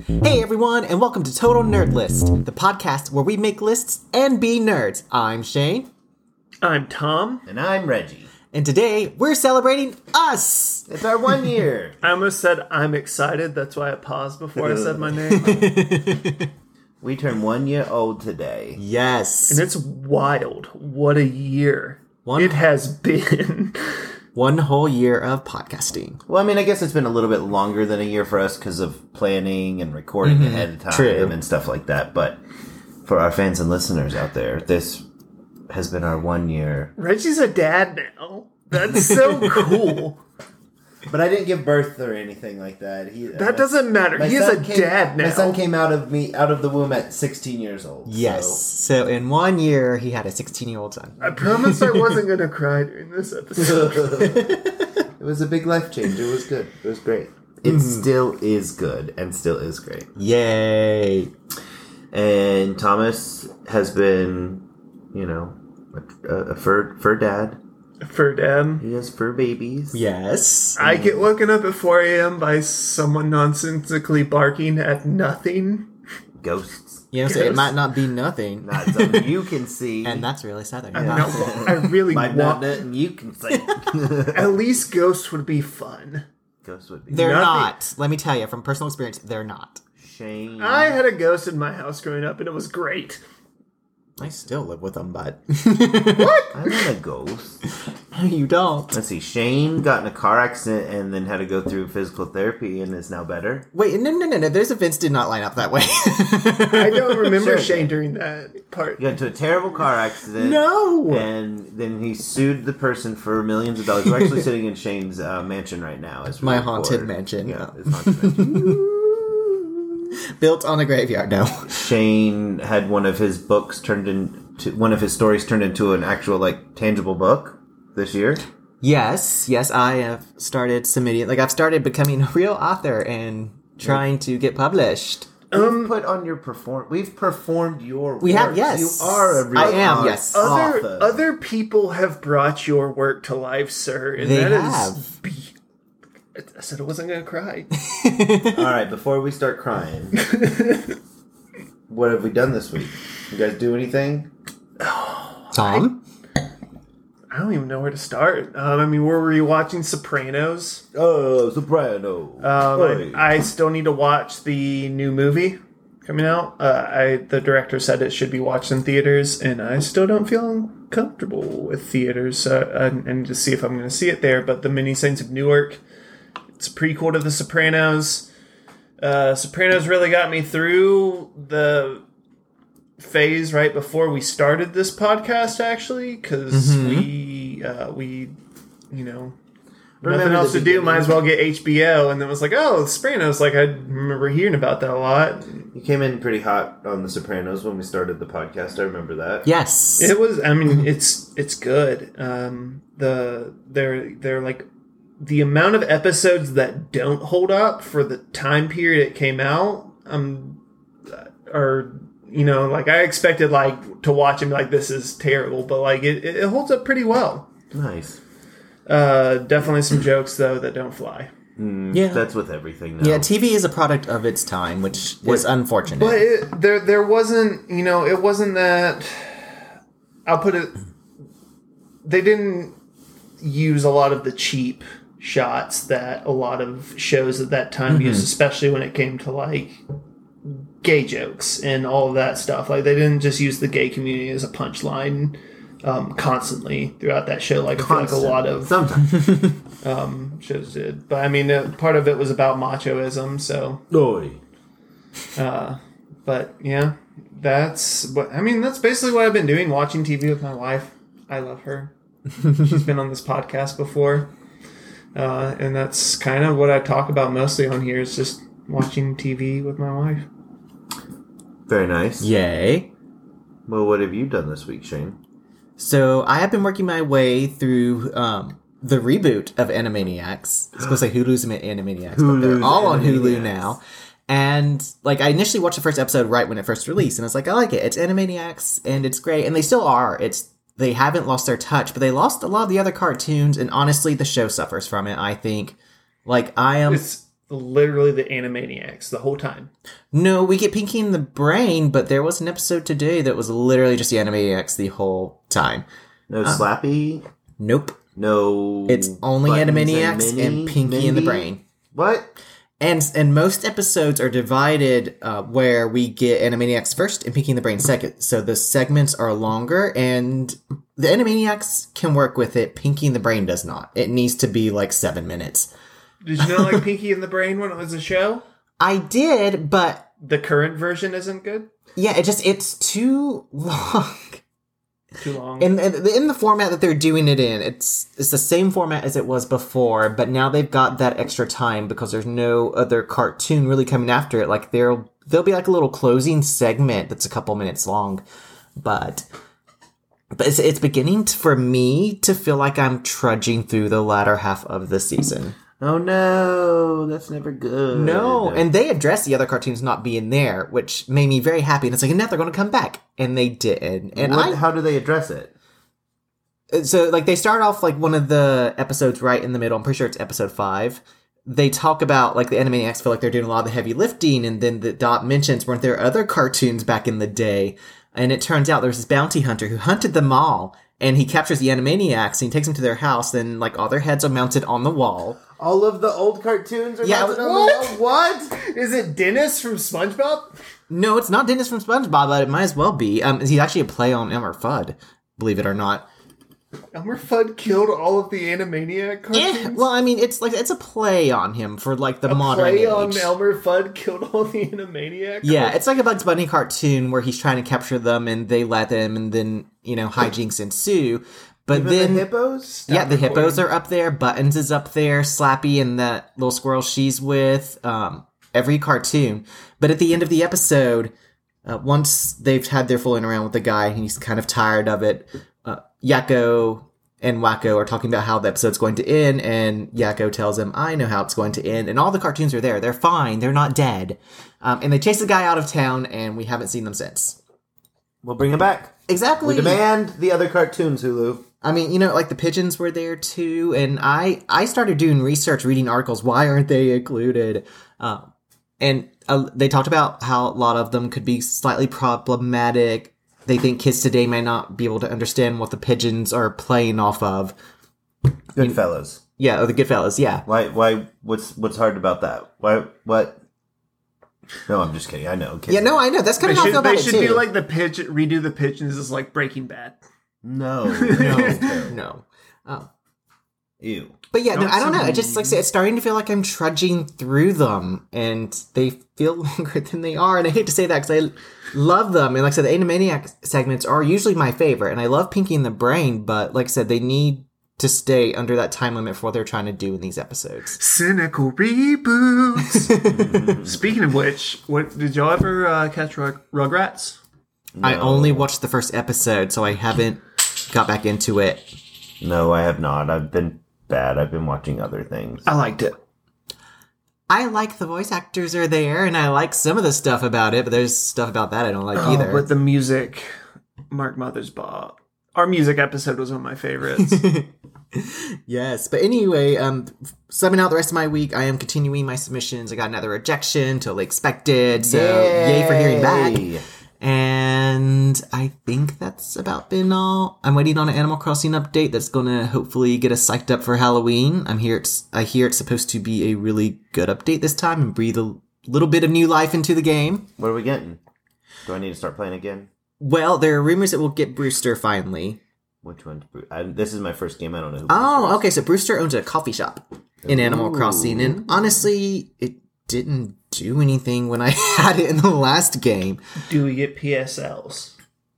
Hey everyone, and welcome to Total Nerd List, the podcast where we make lists and be nerds. I'm Shane. I'm Tom. And I'm Reggie. And today, we're celebrating us! It's our 1 year. I almost said I'm excited. That's why I paused before I said my name. We turn 1 year old today. Yes. And it's wild. What a year. It has been. 1 whole year of podcasting. Well, I mean, I guess it's been a little bit longer than a year for us because of planning and recording ahead of time True. and stuff like that. But for our fans and listeners out there, this has been our 1 year. Reggie's a dad now. That's so cool. But I didn't give birth or anything like that. That doesn't matter. He is a dad now. My son came out of the womb at 16 years old. Yes. So in 1 year, he had a 16-year-old son. I promised I wasn't going to cry during this episode. It was a big life change. It was good. It was great. It still is good and still is great. Yay. And Thomas has been, a fur dad. For dad. He has fur babies. Yes. I get woken up at 4 a.m. by someone nonsensically barking at nothing. Ghosts. You know, so it might not be nothing. Not something you can see. And that's really southern. I really Might not want... nothing you can see. At least ghosts would be fun. Ghosts would be. They're Nothing. not. Let me tell you, from personal experience, they're not. Shane. I had a ghost in my house growing up, and it was great. I still live with them, but... I'm not a ghost. You don't. Let's see. Shane got in a car accident and then had to go through physical therapy and is now better. Wait, no. Those events did not line up that way. I don't remember Sure. Shane during that part. He got into a terrible car accident. No! And then he sued the person for millions of dollars. We're actually sitting in Shane's mansion right now. As we My record. haunted mansion. Yeah, his haunted mansion. Built on a graveyard, no. Shane had one of his stories turned into an actual, tangible book this year. Yes, I have started submitting, I've started becoming a real author and trying to get published. We've put on your We've performed your work. We have, yes. You are a real I am, yes. author. Other people have brought your work to life, sir. And They that have. is... I said I wasn't going to cry. All right, before we start crying, what have we done this week? You guys do anything? Tom? I don't even know where to start. We're rewatching Sopranos. Oh, Soprano. I still need to watch the new movie coming out. The director said it should be watched in theaters, and I still don't feel comfortable with theaters. So I need to see if I'm going to see it there. But The Many Saints of Newark, it's a prequel to The Sopranos. Sopranos really got me through the phase right before we started this podcast, actually, because we nothing else to do, might as well get HBO, and then it was like, oh, The Sopranos, I remember hearing about that a lot. You came in pretty hot on The Sopranos when we started the podcast. I remember that. Yes. It was, it's good. They're like, the amount of episodes that don't hold up for the time period it came out, I expected to watch and be like, this is terrible, but it holds up pretty well. Nice. Definitely some jokes though that don't fly. Yeah. That's with everything now. Yeah, TV is a product of its time, which is unfortunate. But there wasn't, it wasn't that. I'll put it. They didn't use a lot of the cheap shots that a lot of shows at that time used, especially when it came to gay jokes and all of that stuff. They didn't just use the gay community as a punchline constantly throughout that show. I feel like a lot of sometimes shows did. But part of it was about machoism. So, but yeah, that's basically what I've been doing. Watching TV with my wife. I love her. She's been on this podcast before. And that's kind of what I talk about mostly on here, is just watching TV with my wife. Very nice. Yay. Well, what have you done this week, Shane? So I have been working my way through the reboot of Animaniacs. It's supposed to say Hulu's Animaniacs, but they're all on Hulu now. And I initially watched the first episode right when it first released, and I was like, I like it. It's Animaniacs, and it's great. And they still are. They haven't lost their touch, but they lost a lot of the other cartoons, and honestly, the show suffers from it, I think. I am... literally the Animaniacs the whole time. No, we get Pinky and the Brain, but there was an episode today that was literally just the Animaniacs the whole time. No Slappy? Nope. No. It's only Buttons Animaniacs and Pinky and the Brain. What? And most episodes are divided where we get Animaniacs first and Pinky and the Brain second. So the segments are longer, and the Animaniacs can work with it. Pinky and the Brain does not. It needs to be like 7 minutes. Did you know like Pinky and the Brain when it was a show? I did, but The current version isn't good? yeah, it's too long. Too long. In the format that they're doing it in, it's the same format as it was before, but now they've got that extra time because there's no other cartoon really coming after it. Like there'll be like a little closing segment that's a couple minutes long, but it's beginning for me to feel like I'm trudging through the latter half of the season. Oh no, that's never good. No, and they addressed the other cartoons not being there, which made me very happy. And it's like, now they're going to come back, and they didn't. And how do they address it? So, like, they start off, like, one of the episodes right in the middle. I'm pretty sure it's episode 5. They talk about, like, the Animaniacs feel like they're doing a lot of the heavy lifting, and then the Dot mentions, weren't there other cartoons back in the day? And it turns out there's this bounty hunter who hunted them all, and he captures the Animaniacs, and he takes them to their house, and, like, all their heads are mounted on the wall. All of the old cartoons are mounted on the wall? What? Is it Dennis from SpongeBob? No, it's not Dennis from SpongeBob, but it might as well be. He's actually a play on Elmer Fudd, believe it or not. Elmer Fudd killed all of the Animaniac cartoons? Yeah, well, I mean, it's a play on him for, like, the modern age. Play on Elmer Fudd killed all the Animaniac Yeah, cartoons? it's like a Bugs Bunny cartoon where he's trying to capture them and they let him, and then, hijinks ensue. But Even then the hippos? the hippos are up there. Buttons is up there. Slappy and that little squirrel she's with. Every cartoon. But at the end of the episode, once they've had their fooling around with the guy, and he's kind of tired of it, Yakko and Wacko are talking about how the episode's going to end, and Yakko tells him, I know how it's going to end. And all the cartoons are there. They're fine. They're not dead. And they chase the guy out of town, and we haven't seen them since. We'll bring them back. Exactly. We demand the other cartoons, Hulu. I mean, like the pigeons were there too, and I started doing research, reading articles. Why aren't they included? And they talked about how a lot of them could be slightly problematic. They think kids today may not be able to understand what the pigeons are playing off of. Goodfellas. Yeah, or the Goodfellas. Yeah. Why? What's hard about that? Why? What? No, I'm just kidding. I know. Kids Yeah, no, I know. That's kind of how I feel about it too. They should do like redo the pigeons as like Breaking Bad. No. No. Ew. But yeah, no, I don't know. It just, like I said, it's starting to feel like I'm trudging through them, and they feel longer than they are. And I hate to say that because I love them. And like I said, the Animaniac segments are usually my favorite, and I love Pinky and the Brain, but like I said, they need to stay under that time limit for what they're trying to do in these episodes. Cynical reboots. Speaking of which, what did y'all ever catch Rugrats? No. I only watched the first episode, so I haven't got back into it. No, I have not. I've been bad. I've been watching other things. I liked it. I like the voice actors are there, and I like some of the stuff about it, but there's stuff about that I don't like either. But the music, Mark Mothersbaugh. Our music episode was one of my favorites. Yes, but anyway, subbing out the rest of my week, I am continuing my submissions. I got another rejection, totally expected, so yay for hearing back. And I think that's about been all. I'm waiting on an Animal Crossing update that's gonna hopefully get us psyched up for Halloween. I hear it's supposed to be a really good update this time and breathe a little bit of new life into the game. What are we getting? Do I need to start playing again? Well, there are rumors that we'll get Brewster finally. Which one? This is my first game. I don't know who. Oh, okay. So Brewster owns a coffee shop in Animal Crossing, and honestly, it didn't do anything when I had it in the last game. Do we get PSLs?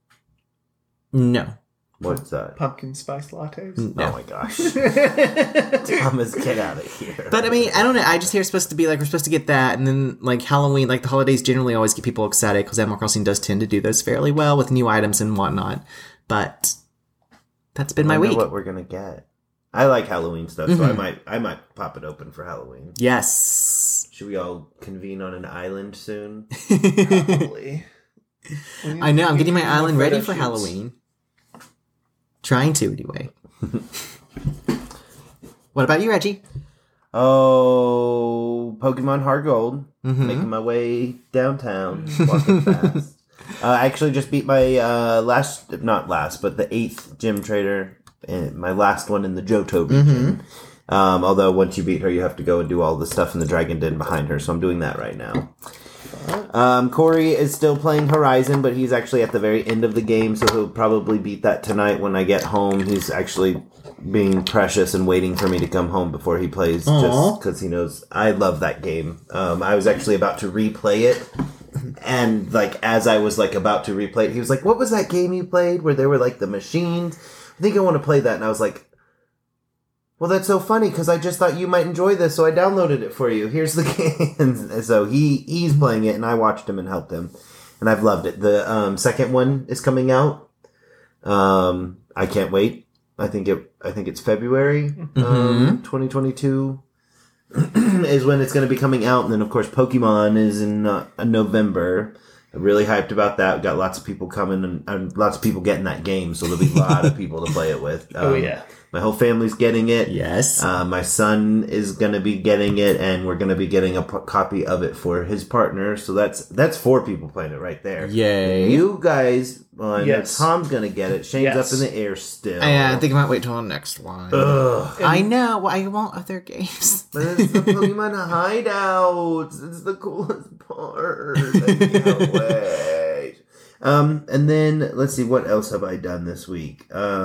No. What's that? Pumpkin spice lattes? No. Oh my gosh. Thomas, get out of here. But I mean, I don't know. I just hear it's supposed to be like, we're supposed to get that. And then like Halloween, like the holidays generally always get people excited because Animal Crossing does tend to do those fairly well with new items and whatnot. But that's been my week. What we're going to get. I like Halloween stuff, so I might pop it open for Halloween. Yes. Should we all convene on an island soon? Probably. I know. I'm getting my island ready for Halloween. Trying to, anyway. What about you, Reggie? Oh, Pokemon Heart Gold. Making my way downtown, walking fast. I actually just beat my the 8th gym trader, and my last one in the Johto region. Although once you beat her, you have to go and do all the stuff in the Dragon Den behind her, so I'm doing that right now. Corey is still playing Horizon, but he's actually at the very end of the game, so he'll probably beat that tonight when I get home. He's actually being precious and waiting for me to come home before he plays, just because he knows I love that game. I was actually about to replay it, and like as I was like about to replay it, he was like, "What was that game you played where there were like the machines? I think I want to play that." And I was like, "Well, that's so funny because I just thought you might enjoy this, so I downloaded it for you. Here's the game." And so he's playing it, and I watched him and helped him, and I've loved it. The second one is coming out. I can't wait. I think it's February 2022 is when it's going to be coming out, and then of course Pokemon is in November. I'm really hyped about that. We've got lots of people coming and lots of people getting that game, so there'll be a lot of people to play it with. My whole family's getting it. Yes. My son is going to be getting it, and we're going to be getting a copy of it for his partner. So that's 4 people playing it right there. Yay. You guys, Tom's going to get it. Shane's up in the air still. I think I might wait till the next one. Ugh. I know. I want other games. But it's the Pokemon hideouts. It's the coolest part. I can't wait. And then, let's see, what else have I done this week?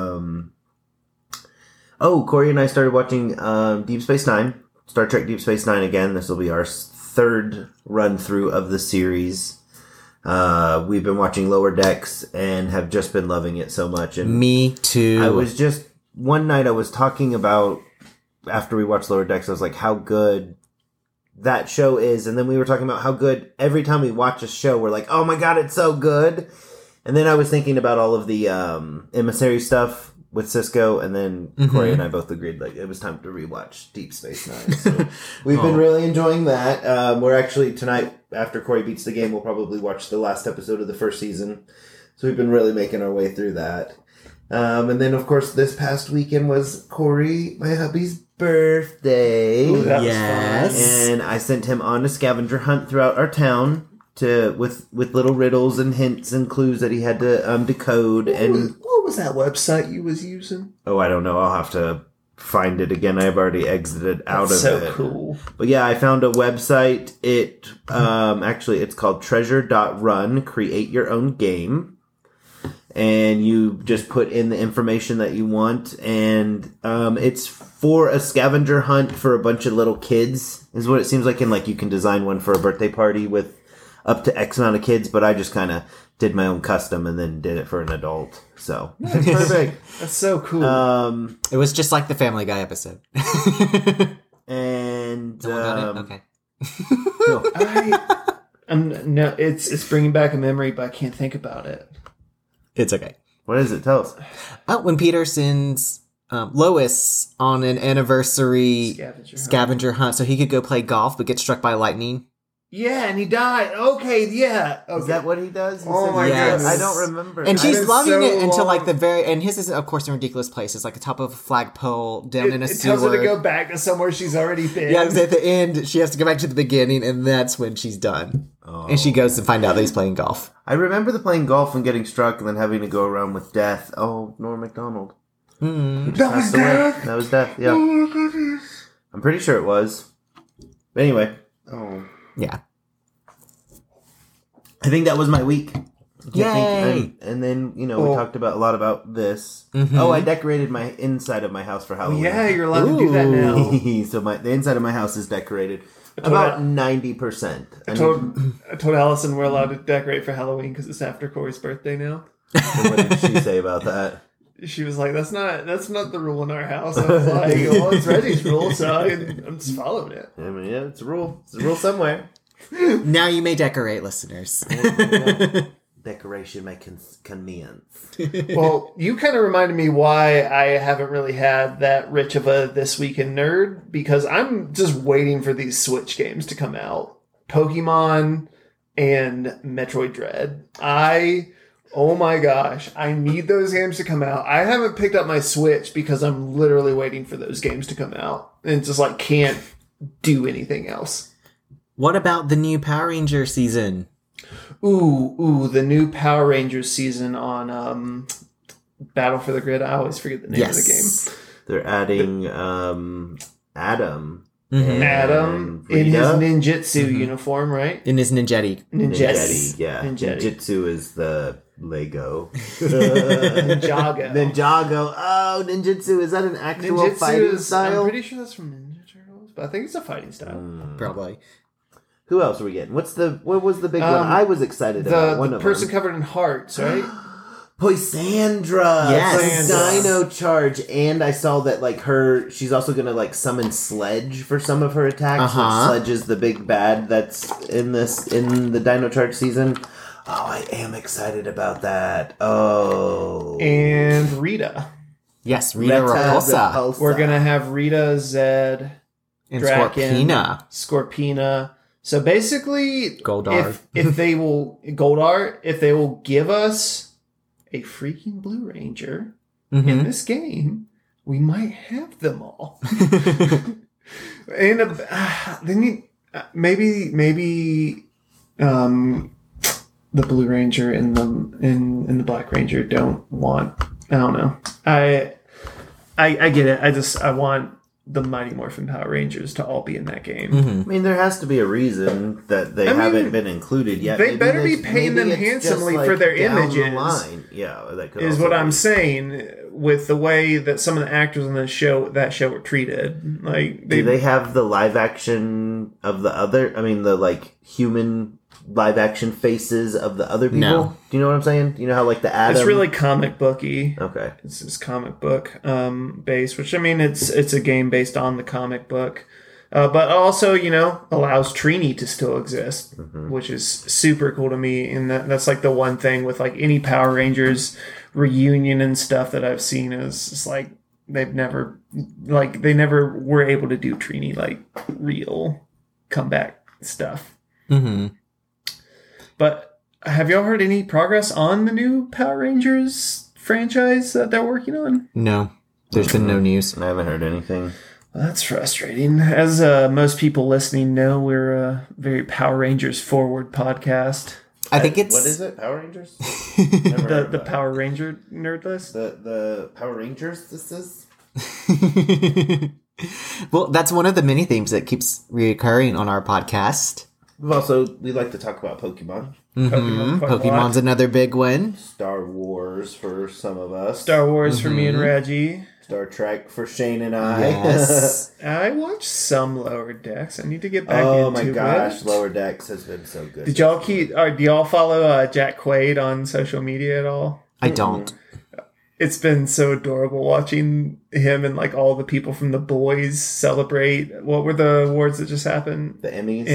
Corey and I started watching Deep Space Nine. Star Trek Deep Space Nine again. This will be our 3rd run-through of the series. We've been watching Lower Decks and have just been loving it so much. And me too. One night I was talking about, after we watched Lower Decks, I was like, how good that show is. And then we were talking about how good, every time we watch a show, we're like, oh my god, it's so good. And then I was thinking about all of the Emissary stuff with Cisco, and then Corey and I both agreed like it was time to rewatch Deep Space Nine. So we've been really enjoying that. We're actually tonight, after Corey beats the game, we'll probably watch the last episode of the 1st season. So we've been really making our way through that. And then of course this past weekend was Corey, my hubby's birthday. Ooh, that yes. was fun. And I sent him on a scavenger hunt throughout our town with little riddles and hints and clues that he had to decode. What was that website you was using? Oh, I don't know. I'll have to find it again. I've already exited out That's of so it. cool. But yeah, I found a website. Actually, it's called treasure.run. Create your own game. And you just put in the information that you want. And it's for a scavenger hunt for a bunch of little kids, is what it seems like. And like you can design one for a birthday party with up to X amount of kids, but I just kind of did my own custom and then did it for an adult. So it's perfect. That's so cool. It was just like the Family Guy episode. And Okay. No, it's bringing back a memory, but I can't think about it. It's okay. what is it? Tell us. When Peter sends Lois on an anniversary scavenger hunt so he could go play golf but get struck by lightning. Yeah, and he died. Okay, yeah. Okay. Is that what he does? Oh my Yes. goodness. I don't remember. And she's loving so it until like long. the very, and his is of course in a ridiculous place. It's like the top of a flagpole down in a It sewer. tells her to go back to somewhere she's already been. Yeah, 'cause at the end she has to go back to the beginning, and that's when she's done. And she goes to find out that he's playing golf. I remember the playing golf and getting struck and then having to go around with death. Oh, Norm Macdonald. He just That was passed away. death? That was death, yeah. Oh my goodness. I'm pretty sure it was. But anyway. Oh. Yeah. I think that was my week. Yay! And then, we talked a lot about this. Oh, I decorated my inside of my house for Halloween. Yeah, you're allowed to do that now. So the inside of my house is decorated about 90%. I told Allison we're allowed to decorate for Halloween because it's after Corey's birthday now. So what did she say about that? She was like, "That's not the rule in our house." I was like, "Well, it's Reggie's rule, so I'm just following it." I mean, yeah, it's a rule. It's a rule somewhere. Now you may decorate, listeners. Decoration may convenience. Well, you kind of reminded me why I haven't really had that rich of a This Week in Nerd, because I'm just waiting for these Switch games to come out. Pokemon and Metroid Dread. Oh my gosh, I need those games to come out. I haven't picked up my Switch because I'm literally waiting for those games to come out. And just like can't do anything else. What about the new Power Ranger season? Ooh, the new Power Rangers season on Battle for the Grid. I always forget the name of the game. They're adding Adam. Mm-hmm. Adam in his ninjutsu uniform, right? In his ninjetti. Ninjetti, yeah. Ninjutsu is the Lego. Ninjago. Oh, ninjutsu. Is that an actual fighting style? I'm pretty sure that's from Ninja Turtles, but I think it's a fighting style. Probably. Who else are we getting? What was the big one? I was excited about one of them. The person covered in hearts, right? Poisandra! Yes! Dino Charge, and I saw that, like, she's also gonna, like, summon Sledge for some of her attacks, which Sledge is the big bad that's in the Dino Charge season. Oh, I am excited about that. Oh. And Rita. Yes, Rita Repulsa. We're gonna have Rita, Zed, and Draken, Scorpina. So basically, Goldar. if they will give us a freaking Blue Ranger in this game, we might have them all. And they need maybe the Blue Ranger and the Black Ranger don't want. I don't know. I get it. I want the Mighty Morphin Power Rangers to all be in that game. I mean, there has to be a reason that they haven't been included yet. They better be paying them handsomely for their images. Yeah, that could is what I'm saying. With the way that some of the actors on that show were treated, like do they have the live action of the other? I mean, the like human live action faces of the other people. No. Do you know what I'm saying? You know how like the Adam? It's really comic booky. Okay, it's comic book based, which I mean it's a game based on the comic book, but also allows Trini to still exist, which is super cool to me. And that's like the one thing with like any Power Rangers reunion and stuff that I've seen is it's like they never were able to do Trini like real comeback stuff. Mm-hmm. But have y'all heard any progress on the new Power Rangers franchise that they're working on? No. There's been no news. I haven't heard anything. Well, that's frustrating. As most people listening know, we're a very Power Rangers forward podcast. I think it's... What is it? Power Rangers? the Power Ranger nerd list? The Power Rangers this is? Well, that's one of the many themes that keeps reoccurring on our podcast. We like to talk about Pokemon. Mm-hmm. Pokemon's another big one. Star Wars for some of us. Star Wars for me and Reggie. Star Trek for Shane and I. Yes. I watched some Lower Decks. I need to get back into it. Oh my gosh, Lower Decks has been so good. Did y'all do y'all follow Jack Quaid on social media at all? I don't. It's been so adorable watching him and like all the people from The Boys celebrate. What were the awards that just happened? The Emmys.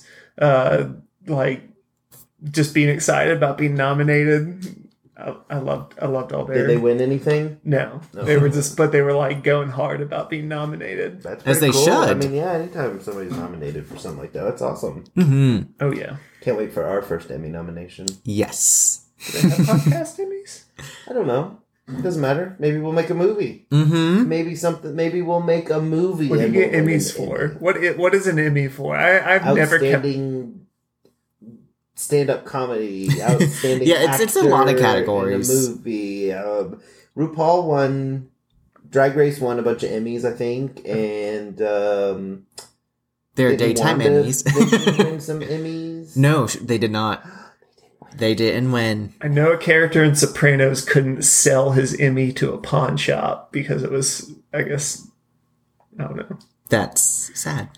Like just being excited about being nominated. I loved all their... Did they win anything? No. They were but they were like going hard about being nominated. That's as they cool. should. I mean, yeah, anytime somebody's nominated for something like that, that's awesome. Mm-hmm. Oh yeah. Can't wait for our first Emmy nomination. Yes. Do they have podcast Emmys? I don't know. It doesn't matter. Maybe we'll make a movie. Mm-hmm. Maybe we'll make a movie. What do you get Emmys for? What is an Emmy for? I've never kept... stand-up comedy, outstanding yeah, it's a lot of categories. In a movie. RuPaul won, Drag Race won a bunch of Emmys, I think, and they're daytime Emmys. Did they win some Emmys? No, they did not. They didn't win. I know a character in Sopranos couldn't sell his Emmy to a pawn shop because it was, I guess, I don't know. That's sad.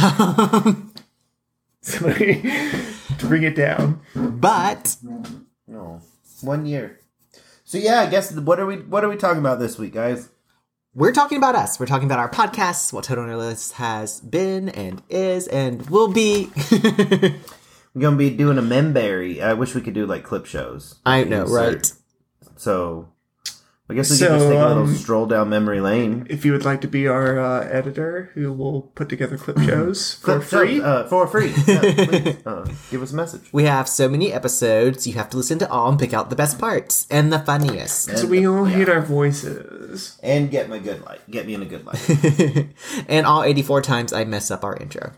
Somebody to bring it down. But no, 1 year. So yeah, I guess what are we talking about this week, guys? We're talking about us. We're talking about our podcasts, what Total Nerdlist has been and is and will be. We're gonna be doing a Memberry. I wish we could do like clip shows. I know, right? So I guess we could just take a little stroll down memory lane. If you would like to be our editor, who will put together clip shows for free. Yeah, please, give us a message. We have so many episodes, you have to listen to all and pick out the best parts and the funniest. So we all hate our voices. And get me in a good light. And all 84 times I mess up our intro.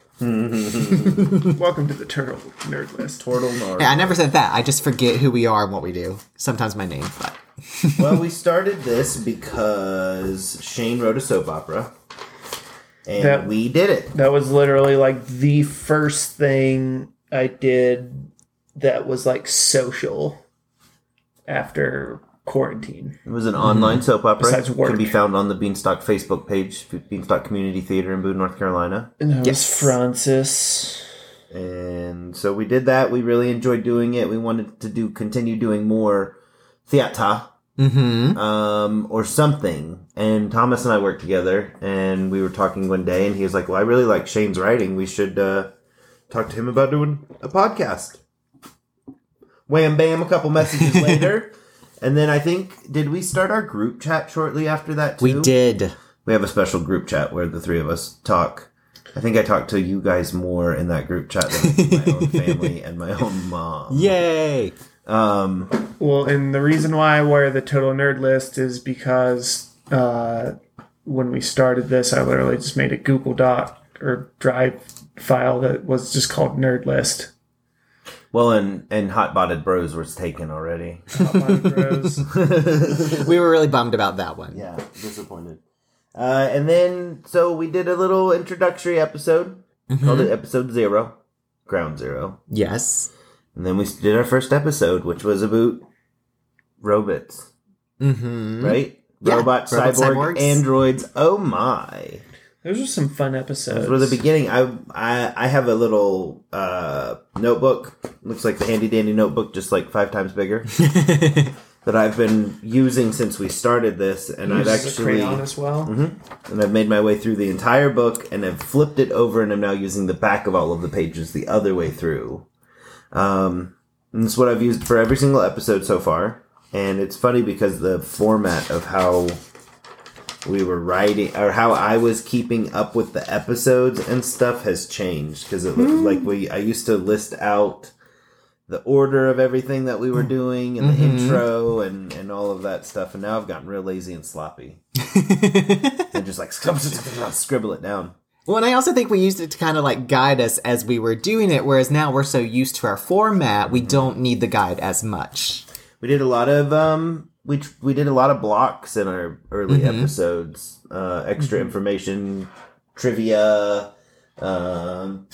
Welcome to the Turtle Nerd List. Turtle Nerd. Hey, I never said that. I just forget who we are and what we do. Sometimes my name, but... Well, we started this because Shane wrote a soap opera. And we did it. That was literally like the first thing I did that was like social after quarantine. It was an online soap opera. Besides work. It can be found on the Beanstalk Facebook page, Beanstalk Community Theater in Boone, North Carolina. And that was Francis. And so we did that. We really enjoyed doing it. We wanted to continue doing more theater. Or something. And Thomas and I worked together, and we were talking one day, and he was like, well, I really like Shane's writing. We should talk to him about doing a podcast. Wham bam, a couple messages later. And then I think, did we start our group chat shortly after that too? We did. We have a special group chat where the three of us talk. I think I talked to you guys more in that group chat than my own family and my own mom. Yay! Well, and the reason why I wear the Total Nerd List is because when we started this, I literally just made a Google Doc or Drive file that was just called Nerd List. Well, and Hot-Botted Bros was taken already. Hot-Botted Bros. We were really bummed about that one. Yeah, disappointed. And then, so we did a little introductory episode. Called it Episode 0. Ground Zero. Yes. And then we did our first episode, which was about robots. Right? Yeah, Robots, cyborg, androids. Oh my. Those were some fun episodes. For the beginning, I have a little notebook. Looks like the handy dandy notebook, just like 5 times bigger. That I've been using since we started this, and I've actually a crayon as well. And I've made my way through the entire book, and I've flipped it over, and I'm now using the back of all of the pages the other way through. And it's what I've used for every single episode so far. And it's funny because the format of how we were writing, or how I was keeping up with the episodes and stuff has changed. Because it looked like I used to list out the order of everything that we were doing and the intro and all of that stuff. And now I've gotten real lazy and sloppy. And just like scribble it down. Well, and I also think we used it to kind of like guide us as we were doing it, whereas now we're so used to our format, we don't need the guide as much. We did a lot of we did a lot of blocks in our early episodes, extra information, trivia, and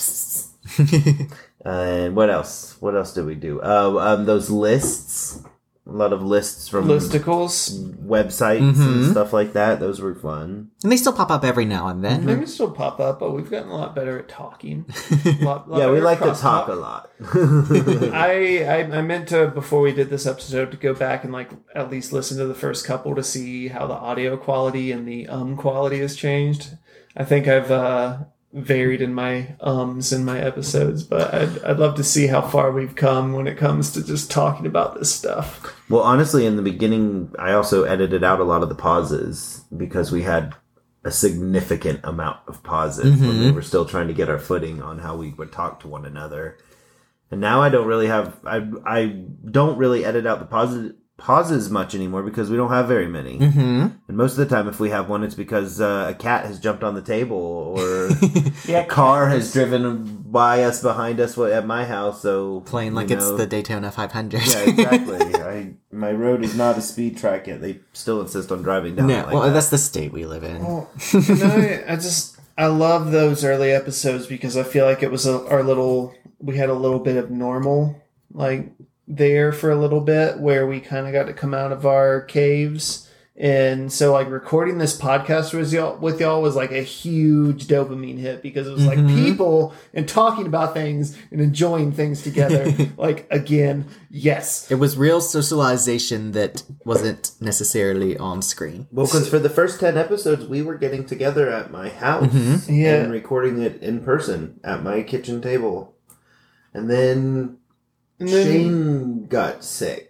what else? What else did we do? Those lists. A lot of lists from listicles, websites and stuff like that. Those were fun. And they still pop up every now and then. They can still pop up, but we've gotten a lot better at talking. Yeah, we like to talk a lot. I meant to, before we did this episode, to go back and like at least listen to the first couple to see how the audio quality and the quality has changed. I think I've varied in my in my episodes, but I'd love to see how far we've come when it comes to just talking about this stuff. Well, honestly, in the beginning, I also edited out a lot of the pauses because we had a significant amount of pauses when we were still trying to get our footing on how we would talk to one another. And now I don't really I don't really edit out the pauses much anymore because we don't have very many. And most of the time, if we have one, it's because a cat has jumped on the table or a car has driven by us behind us at my house. So playing like it's the Daytona 500. Yeah, exactly. My road is not a speed track yet. They still insist on driving down. No, well, that's the state we live in. Well, I love those early episodes because I feel like it was we had a little bit of normal, like, there for a little bit where we kind of got to come out of our caves. And so like recording this podcast with y'all was like a huge dopamine hit because it was like people and talking about things and enjoying things together. Like, again, yes. It was real socialization that wasn't necessarily on screen. Well, because for the first 10 episodes, we were getting together at my house and recording it in person at my kitchen table. And then Shane got sick.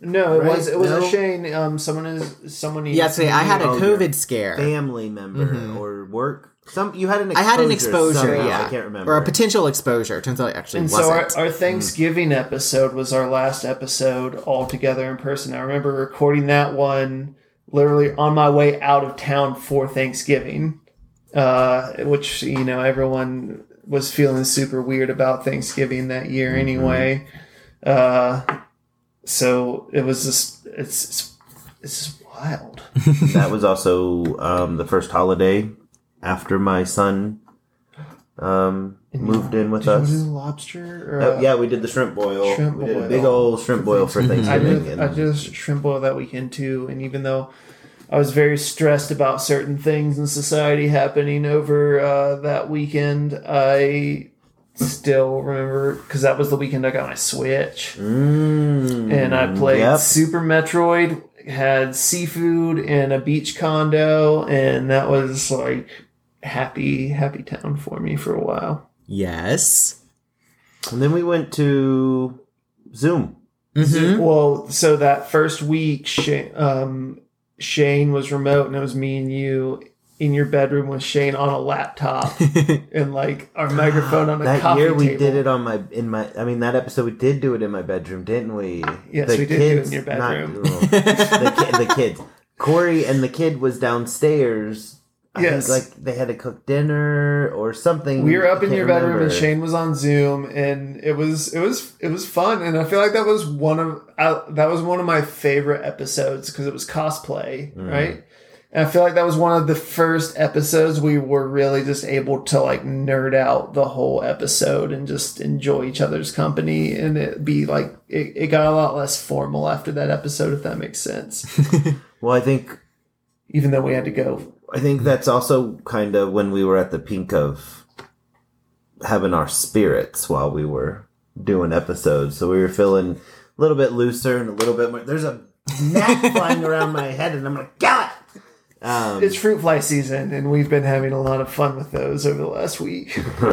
No, it Right? was No? a Shane. Someone. Yeah, so I had a Oh, COVID your scare. family member or work. You had an exposure. I had an exposure, somehow. yeah. I can't remember. Or a potential exposure. Turns out it actually And wasn't. so our Thanksgiving episode was our last episode all together in person. I remember recording that one literally on my way out of town for Thanksgiving, which, everyone was feeling super weird about Thanksgiving that year anyway. So it was just, it's just wild. That was also the first holiday after my son moved in with Did us. you do lobster? Or, Yeah, we did the shrimp boil. Shrimp We did a boil. big old shrimp boil for Thanksgiving. I did shrimp boil that weekend too, and even though I was very stressed about certain things in society happening over that weekend, I still remember because that was the weekend I got my Switch, and I played Super Metroid, had seafood in a beach condo, and that was like happy town for me for a while. Yes. And then we went to Zoom. Mm-hmm. Well, so that first week, Shane was remote, and it was me and you in your bedroom with Shane on a laptop and like our microphone on a That coffee year we table. did it that episode we did do it in my bedroom, didn't we? Yes, we did do it in your bedroom. The kids. Corey and the kid was downstairs. Yes. I think, like, they had to cook dinner or something. We were up in I can't your bedroom remember. and Shane was on Zoom, and it was fun, and I feel like that was one of my favorite episodes because it was cosplay, right? And I feel like that was one of the first episodes we were really just able to like nerd out the whole episode and just enjoy each other's company, and it be like it got a lot less formal after that episode, if that makes sense. Well, I think Even though we had to go. I think that's also kind of when we were at the peak of having our spirits while we were doing episodes. So we were feeling a little bit looser and a little bit more. There's a gnat flying around my head, and I'm like, kill it! It's fruit fly season, and we've been having a lot of fun with those over the last week.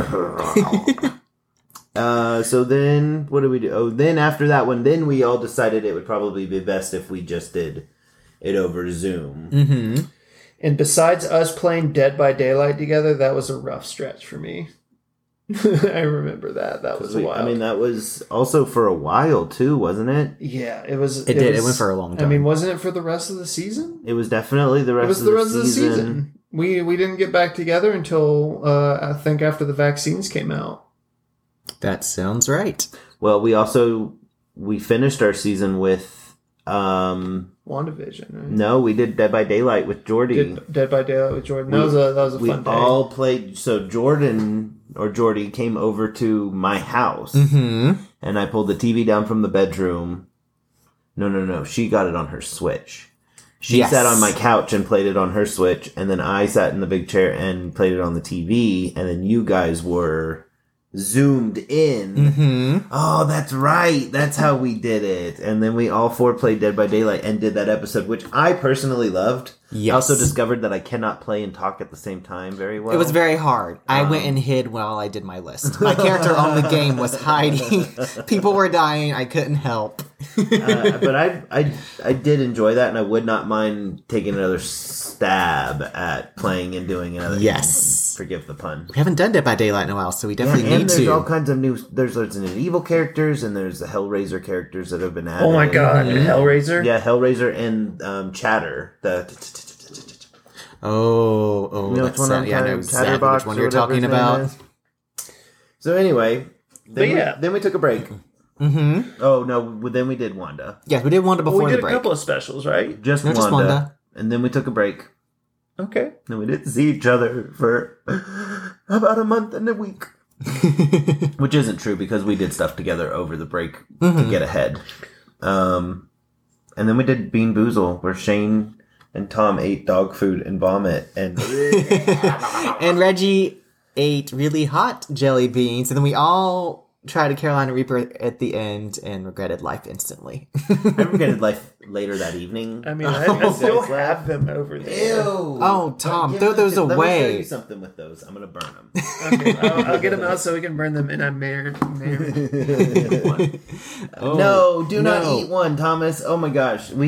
So then, what did we do? Oh, then after that one, then we all decided it would probably be best if we just did it over Zoom. Mm-hmm. And besides us playing Dead by Daylight together, that was a rough stretch for me. I remember that. That was wild. I mean, that was also for a while too, wasn't it? Yeah, it was. It did. It went for a long time. I mean, wasn't it for the rest of the season? It was definitely the rest of the season. We didn't get back together until I think after the vaccines came out. That sounds right. Well, we finished our season with WandaVision, right? no, we did Dead by Daylight with Jordy. Dead by Daylight with Jordan. That was a We fun day. all played. So Jordan or Jordy came over to my house, Mm-hmm. and I pulled the TV down from the bedroom. No. She got it on her Switch. She Yes. sat on my couch and played it on her Switch, and then I sat in the big chair and played it on the TV, and then you guys were zoomed in. Mm-hmm. Oh, that's right. That's how we did it. And then we all four played Dead by Daylight and did that episode, which I personally loved. Yes. I also discovered that I cannot play and talk at the same time very well. It was very hard. I went and hid while I did my list. My character on the game was hiding. People were dying. I couldn't help. But I did enjoy that, and I would not mind taking another stab at playing and doing another. Yes. Forgive the pun. We haven't done Dead by Daylight in a while, so we definitely and need there's to. all kinds of new. There's Resident Evil characters, and there's the Hellraiser characters that have been added. Oh my god, Hellraiser? Yeah, Hellraiser and Chatter. Oh, You know that's which one I'm yeah, I know talking- exactly Chatterbox which one or you're whatever talking his name about. is. So anyway, then we took a break. Mm-hmm. Oh no, then we did Wanda. Yes, we did Wanda Well, before we the did a break. couple of specials, right? Just No, Wanda. just Wanda. And then we took a break. Okay. And we didn't see each other for about a month and a week. Which isn't true because we did stuff together over the break to get ahead. And then we did Bean Boozle, where Shane and Tom ate dog food and vomit. And And Reggie ate really hot jelly beans, and then we all tried a Carolina Reaper at the end and regretted life instantly. I regretted life later that evening. I mean, I still have them over there. Ew. Oh, Tom, throw those Let me show away. you something with those. I'm gonna burn them. Okay, I'll get them out so we can burn them in a married one. No, do not eat one, Thomas. Oh my gosh, we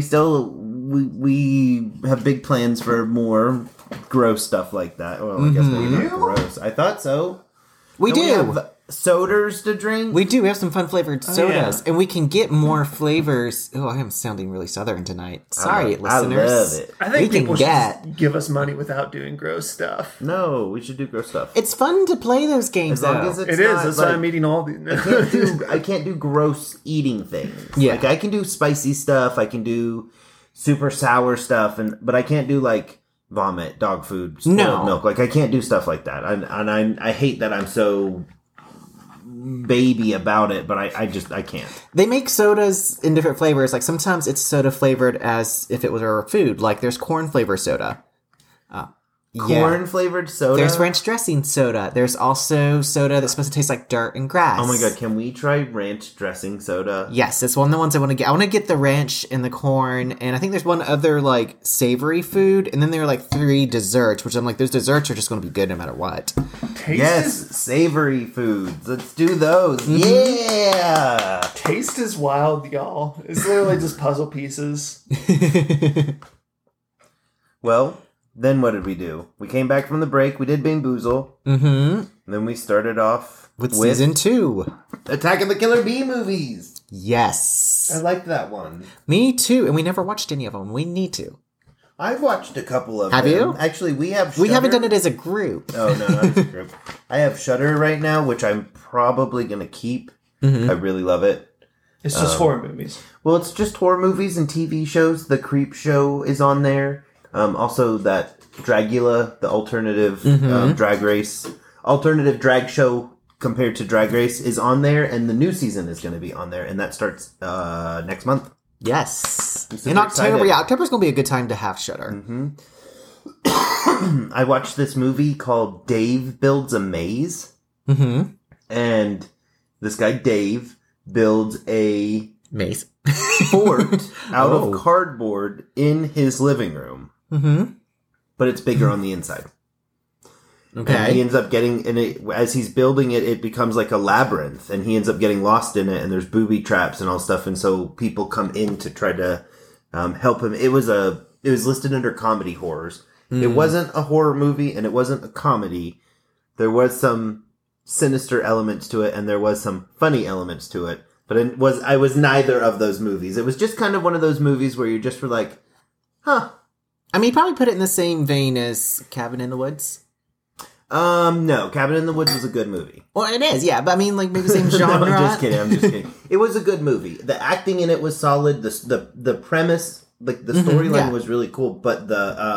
have big plans for more gross stuff like that. Well, I guess maybe not gross. I thought so. We Don't do. We have sodas to drink. We do. We have some fun flavored sodas, yeah. and we can get more flavors. Oh, I am sounding really southern tonight. Sorry, listeners. I love it. I think We people can should give us money without doing gross stuff. No, we should do gross stuff. It's fun to play those games, As long though. as it's It is. not, That's like, why I'm eating all these. I can't do gross eating things. Yeah. Like I can do spicy stuff. I can do super sour stuff, but I can't do like vomit, dog food, spoiled milk. Like I can't do stuff like that. And I hate that I'm so baby about it, but I can't. They make sodas in different flavors. Like sometimes it's soda flavored as if it was a food. Like there's corn flavor soda. Corn flavored soda. There's ranch dressing soda. There's also soda that's supposed to taste like dirt and grass. Oh my god, can we try ranch dressing soda? Yes, it's one of the ones I want to get. I want to get the ranch and the corn, and I think there's one other like savory food, and then there are like 3 desserts, which I'm like, those desserts are just going to be good no matter what. Yes, savory foods. Let's do those. Yeah. Taste is wild, y'all. It's literally just puzzle pieces. Well, then what did we do? We came back from the break. We did Bean Boozle. Mm-hmm. Then we started off With season 2. Attack of the Killer Bee movies. Yes. I liked that one. Me too, and we never watched any of them. We need to. I've watched a couple of Have them. you? Actually, we have We haven't Shudder. done it as a group. Oh, no, not as a group. I have Shudder right now, which I'm probably going to keep. I really love it. It's just horror movies. Well, it's just horror movies and TV shows. The Creep Show is on there. Also, that Dragula, the alternative drag race, alternative drag show compared to Drag Race is on there, and the new season is going to be on there, and that starts next month. Yes. super In October, excited. yeah, October's going to be a good time to have Shudder. I watched this movie called Dave Builds a Maze, and this guy Dave builds a Maze. fort out of cardboard in his living room. But it's bigger on the inside. And he Okay. ends up getting in it as he's building it. It becomes like a labyrinth, and he ends up getting lost in it. And there's booby traps and all stuff. And so people come in to try to help him. It was listed under comedy horrors. It wasn't a horror movie, and it wasn't a comedy. There was some sinister elements to it, and there was some funny elements to it. But I was neither of those movies. It was just kind of one of those movies where you just were like, huh. I mean, you probably put it in the same vein as Cabin in the Woods. No, Cabin in the Woods was a good movie. Well, it is, yeah, but I mean, like, maybe the same genre. No, I'm just kidding. It was a good movie. The acting in it was solid. The premise, like the storyline yeah. was really cool, but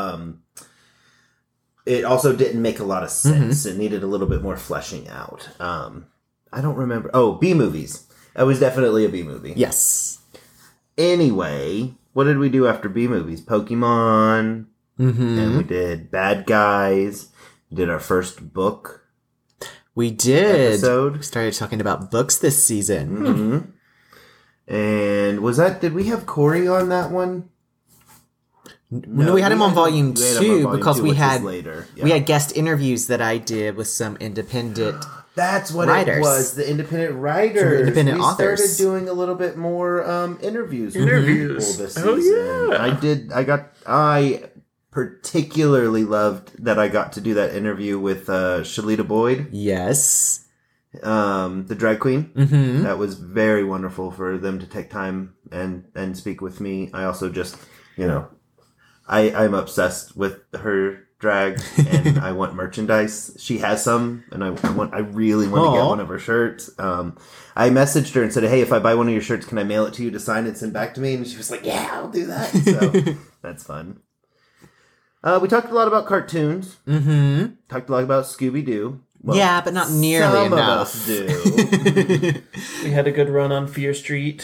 it also didn't make a lot of sense. It needed a little bit more fleshing out. I don't remember. Oh, B movies. It was definitely a B movie. Yes. Anyway, what did we do after B movies? Pokemon. And we did Bad Guys. We did our first book. We did. Episode. We started talking about books this season. And did we have Corey on that one? No, we had him on volume we had him on 2 volume because 2, we which is had later. Yeah. we had guest interviews that I did with some independent. That's what writers. it was. The independent writers. Some independent we authors. started doing a little bit more interviews. Interviews. With people this Oh, season. yeah. I particularly loved that I got to do that interview with Shalita Boyd, Yes. the drag queen. Mm-hmm. That was very wonderful for them to take time and speak with me. I also just, I'm obsessed with her drag, and I want merchandise. She has some, and I really want to get one of her shirts. I messaged her and said, "Hey, if I buy one of your shirts, can I mail it to you to sign and send back to me?" And she was like, "Yeah, I'll do that." So that's fun. We talked a lot about cartoons. Mm-hmm. Talked a lot about Scooby Doo. Yeah, but not nearly some enough. of us do. We had a good run on Fear Street.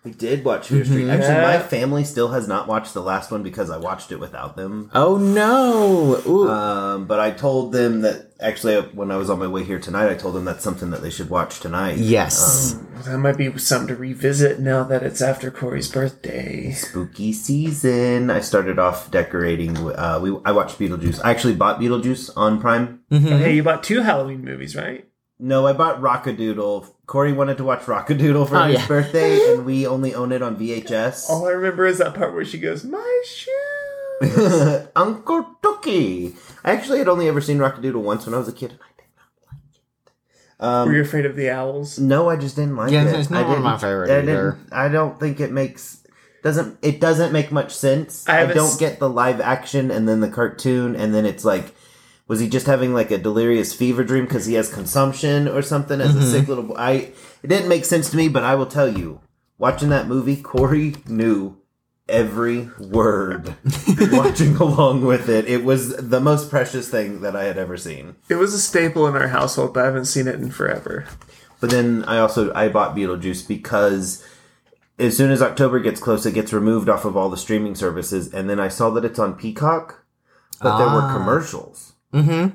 We did watch Fear Street. Actually, my family still has not watched the last one because I watched it without them. Oh no! Ooh. But I told them that, actually, when I was on my way here tonight, I told them that's something that they should watch tonight. Yes. That might be something to revisit now that it's after Corey's birthday. Spooky season. I started off decorating. I watched Beetlejuice. I actually bought Beetlejuice on Prime. Hey, you bought 2 Halloween movies, right? No, I bought Rockadoodle. Corey wanted to watch Rockadoodle for his birthday, and we only own it on VHS. All I remember is that part where she goes, "My shoes!" Uncle Tookie. I actually had only ever seen Rockadoodle once when I was a kid, and I did not like it. Were you afraid of the owls? No, I just didn't like it. It's not one of my favorite either. I don't think it makes... It doesn't make much sense. I don't get the live action and then the cartoon, and then it's like... Was he just having like a delirious fever dream because he has consumption or something as a sick little boy? It didn't make sense to me, but I will tell you, watching that movie, Corey knew every word watching along with it. It was the most precious thing that I had ever seen. It was a staple in our household, but I haven't seen it in forever. But then I bought Beetlejuice because as soon as October gets close, it gets removed off of all the streaming services. And then I saw that it's on Peacock, but there were commercials. Mm-hmm.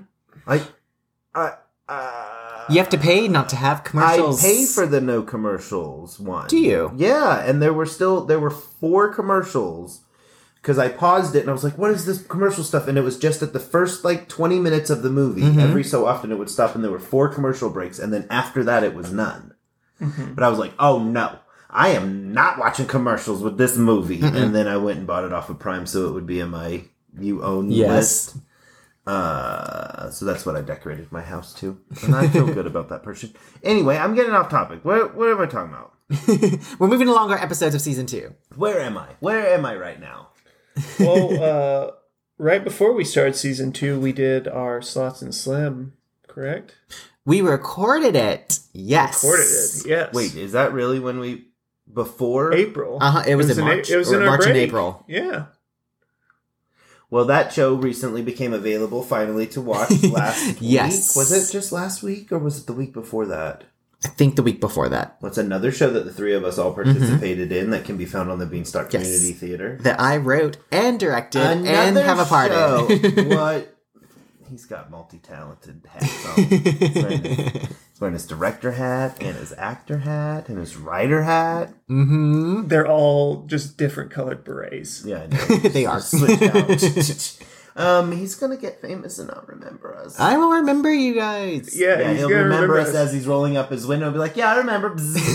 You have to pay not to have commercials. I pay for the no commercials one. Do you? Yeah, and there were 4 commercials because I paused it and I was like, "What is this commercial stuff?" And it was just at the first 20 minutes of the movie. Mm-hmm. Every so often it would stop, and there were 4 commercial breaks, and then after that it was none. Mm-hmm. But I was like, "Oh no, I am not watching commercials with this movie." Mm-hmm. And then I went and bought it off of Prime, so it would be in my you own list. So that's what I decorated my house to. And I feel good about that purchase. Anyway, I'm getting off topic. What am I talking about? We're moving along our episodes of season 2. Where am I? Where am I right now? Well, right before we started season 2, we did our Slots and Slim, correct? We recorded it. Yes. Yes. Wait, is that really when we... Before? April. It was in March. It was in March our and April. Yeah. Well, that show recently became available finally to watch last Yes. week. Was it just last week or was it the week before that? I think the week before that. What's another show that the 3 of us all participated in that can be found on the Beanstalk Community Theater? That I wrote and directed and have a part in. What? He's got multi-talented hats on. He's wearing his director hat and his actor hat and his writer hat. Mm-hmm. They're all just different colored berets. Yeah, I know. They are. Switched out. He's going to get famous and not remember us. I will remember you guys. Yeah, he'll remember us as he's rolling up his window and be like, "Yeah, I remember."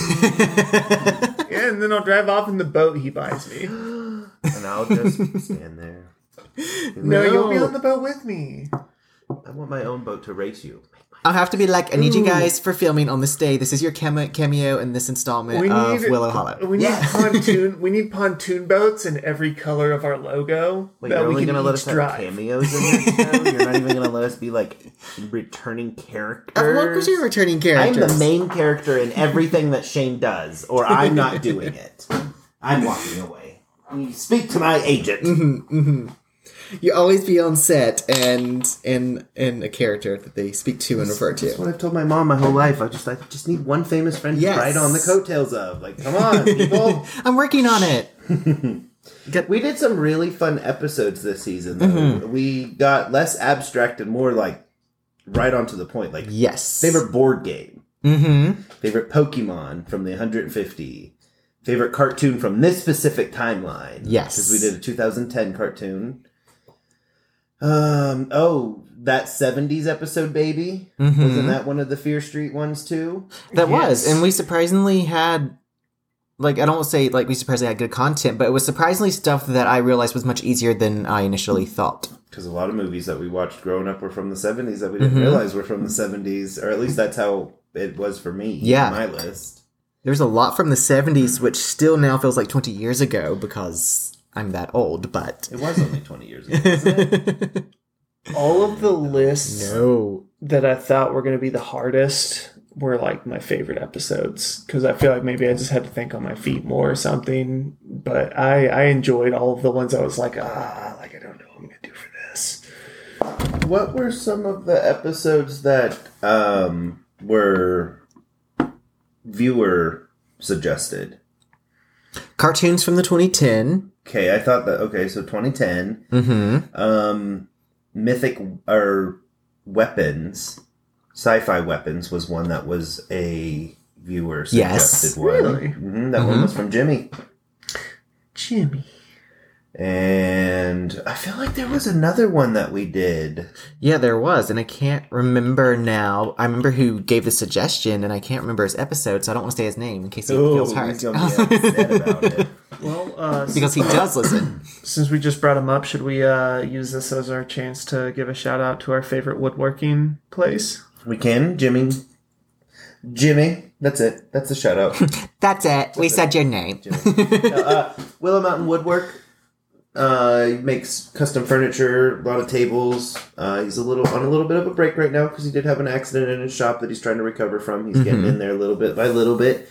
Yeah, and then I'll drive off in the boat he buys me. And I'll just stand there. No, you'll be on the boat with me. I want my own boat to race you. I'll have to be like, I need you guys for filming on this day. This is your cameo in this installment of Willow Hollow. We need We need pontoon boats in every color of our logo. Wait, you're only going to let us have cameos in this show? You're not even going to let us be like returning characters? What was your returning character? I'm the main character in everything that Shane does, or I'm not doing it. I'm walking away. You speak to my agent. Mm-hmm, mm-hmm. You always be on set and in a character that they speak to and refer to. That's what I've told my mom my whole life. I just need one famous friend to ride on the coattails of. Like, come on, people. I'm working on it. We did some really fun episodes this season, though. Mm-hmm. We got less abstract and more, like, right on to the point. Like, favorite board game. Mm-hmm. Favorite Pokemon from the 150. Favorite cartoon from this specific timeline. Yes. Because we did a 2010 cartoon. That 70s episode, baby. Mm-hmm. Wasn't that one of the Fear Street ones, too? That was. And we surprisingly had, like, I don't want to say, like, we surprisingly had good content, but it was surprisingly stuff that I realized was much easier than I initially thought. Because a lot of movies that we watched growing up were from the 70s that we didn't realize were from the 70s, or at least that's how it was for me on my list. There's a lot from the 70s, which still now feels like 20 years ago, because I'm that old, but... It was only 20 years ago, wasn't it? All of the lists that I thought were going to be the hardest were, like, my favorite episodes. Because I feel like maybe I just had to think on my feet more or something. But I enjoyed all of the ones I was like, I don't know what I'm going to do for this. What were some of the episodes that were viewer suggested? Cartoons from the 2010. Okay, I thought that. Okay, so 2010. Mm-hmm. Mythic or weapons, sci-fi weapons was one that was a viewer suggested one. Really? Mm-hmm, that one was from Jimmy. Jimmy. And I feel like there was another one that we did. Yeah, there was, and I can't remember now. I remember who gave the suggestion, and I can't remember his episode, so I don't want to say his name in case he feels hurt. He's gonna be upset about it. Well, Because he does listen. since we just brought him up, should we use this as our chance to give a shout out to our favorite woodworking place? We can, Jimmy. That's it. That's the shout out. That's it. We said your name. Willow Mountain Woodwork. He makes custom furniture, a lot of tables. He's on a little bit of a break right now because he did have an accident in his shop that he's trying to recover from. He's getting in there little bit by little bit.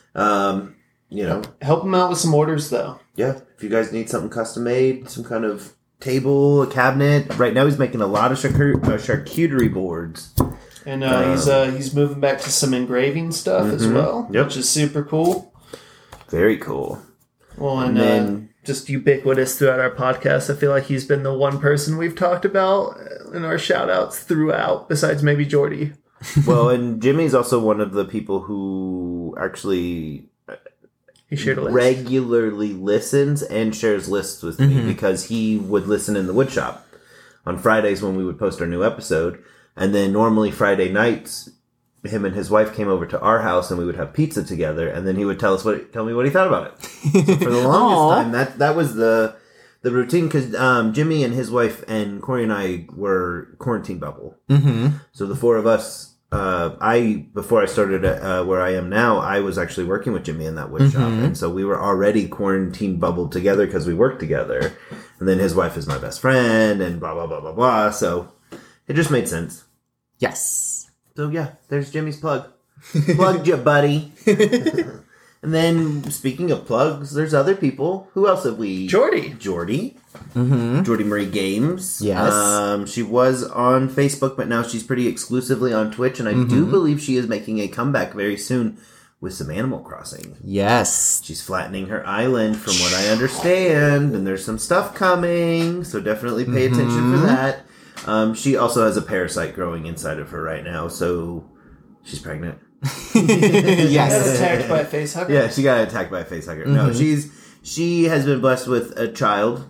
Help him out with some orders, though. Yeah, if you guys need something custom made, some kind of table, a cabinet. Right now he's making a lot of charcuterie boards. And he's moving back to some engraving stuff as well, which is super cool. Very cool. Well, and then just ubiquitous throughout our podcast. I feel like he's been the one person we've talked about in our shout-outs throughout, besides maybe Jordy. Well, and Jimmy's also one of the people who actually He shared a list. regularly listens and shares lists with me because he would listen in the wood shop on Fridays when we would post our new episode. And then normally Friday nights, him and his wife came over to our house and we would have pizza together. And then he would tell me what he thought about it. So for the longest time, that was the routine because Jimmy and his wife and Corey and I were quarantine bubble. Mm-hmm. So the four of us, before I started where I am now, I was actually working with Jimmy in that wood shop. And so we were already quarantine bubbled together because we worked together. And then his wife is my best friend and blah, blah, blah, blah, blah. So it just made sense. Yes. So yeah, there's Jimmy's plug. Plugged you, buddy. And then, speaking of plugs, there's other people. Who else have we? Jordy. Mm-hmm. Jordy Marie Games. Yes. She was on Facebook, but now she's pretty exclusively on Twitch, and I do believe she is making a comeback very soon with some Animal Crossing. Yes. She's flattening her island, from what I understand, and there's some stuff coming, so definitely pay attention for that. She also has a parasite growing inside of her right now, so she's pregnant. Yes. Got attacked by a facehugger. Yeah, she got attacked by a facehugger. No, she has been blessed with a child,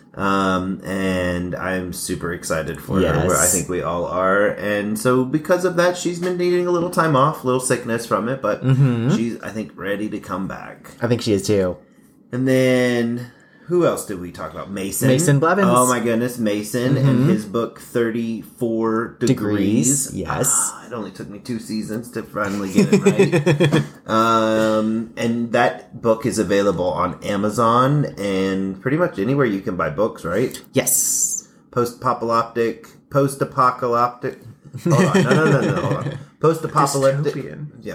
and I'm super excited for her. Where I think we all are, and so because of that, she's been needing a little time off, a little sickness from it, but she's, I think, ready to come back. I think she is too. And then who else did we talk about? Mason. Mason Blevins. Oh my goodness, Mason and his book 34 Degrees. Yes. It only took me 2 seasons to finally get it right. And that book is available on Amazon and pretty much anywhere you can buy books, right? Yes. Dystopian. Post-apocalyptic. Hold on. No. Hold on. Post-apocalyptic. Yeah.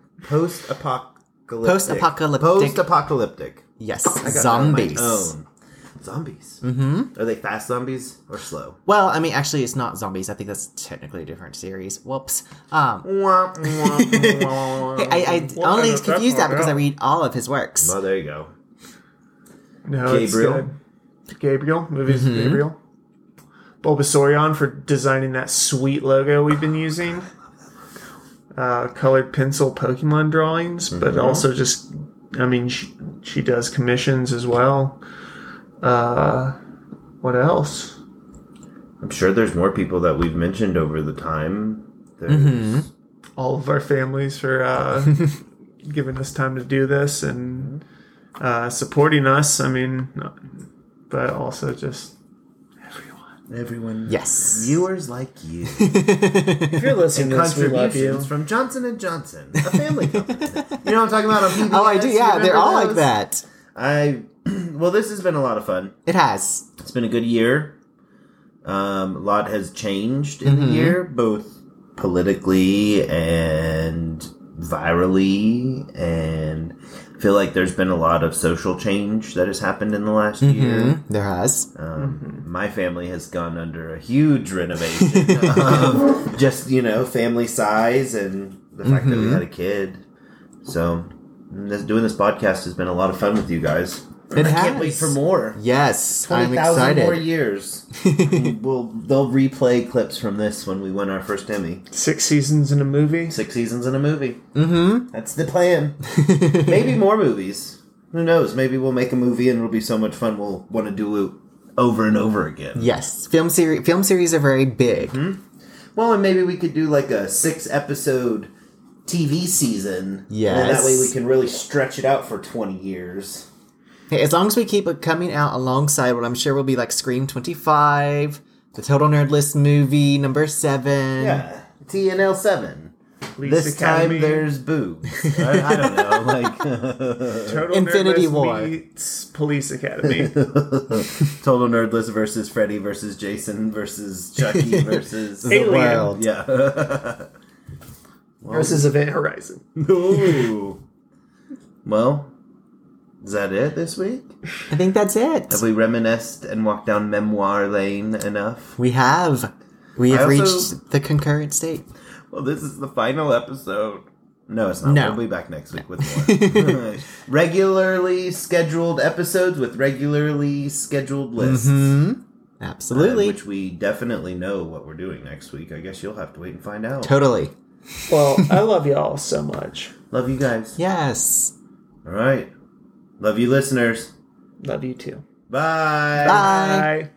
Post-apocalyptic. Yes. I got Zombies. that on my own. Zombies. Mm-hmm. Are they fast zombies or slow? Well, I mean, actually, it's not zombies. I think that's technically a different series. Whoops. Wah, wah, wah. I only confused that because I read all of his works. Well, there you go. No, Gabriel. Movies Gabriel. Bulbasaurion for designing that sweet logo we've been using. Colored pencil Pokemon drawings, but also just, I mean, she does commissions as well. What else? I'm sure there's more people that we've mentioned over the time. There's All of our families for giving us time to do this and supporting us. I mean, but also just everyone. Yes. Viewers like you. if you're listening to this, we love you. Contributions from Johnson & Johnson, a family company. You know what I'm talking about on PBS? Oh, I do. Yeah, they're all like that. Well, this has been a lot of fun. It has. It's been a good year. A lot has changed in the year, both politically and virally, and I feel like there's been a lot of social change that has happened in the last year. There has. My family has gone under a huge renovation of just, family size and the fact that we had a kid. So Doing this podcast has been a lot of fun with you guys. It I has. can't wait for more. Yes, I'm 20,000 excited. more years. They'll replay clips from this when we win our first Emmy. 6 seasons in a movie. 6 seasons in a movie. Mm-hmm. That's the plan. Maybe more movies. Who knows? Maybe we'll make a movie and it'll be so much fun we'll want to do it over and over again. Yes, film series are very big. Mm-hmm. Well, and maybe we could do like a 6-episode TV season. Yes. And that way we can really stretch it out for 20 years. Hey, as long as we keep it coming out alongside what I'm sure will be like Scream 25, the Total Nerd List movie number 7. Yeah. TNL 7. Police This Academy. time there's boobs. I don't know. Like Total Infinity Nerd List War. meets Police Academy. Total Nerd List versus Freddy versus Jason versus Chucky versus The Alien. world. Yeah. versus Event Horizon. Ooh. Well, is that it this week? I think that's it. Have we reminisced and walked down memoir lane enough? We have. We I have also- reached the concurrent state. Well, this is the final episode. No, it's not. No. We'll be back next week with more. Regularly scheduled episodes with regularly scheduled lists. Absolutely. Which we definitely know what we're doing next week. I guess you'll have to wait and find out. Totally. Well, I love y'all so much. Love you guys. Yes. All right. Love you, listeners. Love you too. Bye. Bye. Bye.